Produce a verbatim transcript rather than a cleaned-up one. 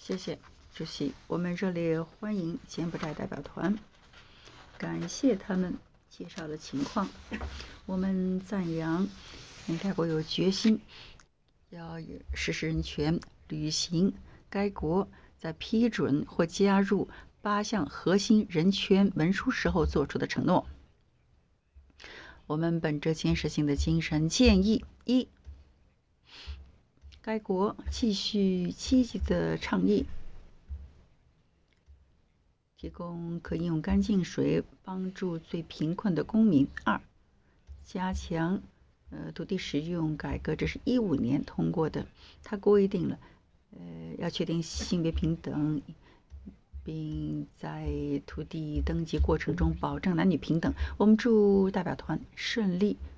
谢谢主席，我们热烈欢迎柬埔寨代表团，感谢他们介绍的情况。我们赞扬该国有决心要实施人权，履行该国在批准或加入八项核心人权文书时候做出的承诺。我们本着建设性的精神建议：一、该国继续积极的倡议提供可饮用干净水，帮助最贫困的公民；二、加强呃土地使用改革，这是一五年通过的，它规定了呃要确定性别平等，并在土地登记过程中保证男女平等。我们祝代表团顺利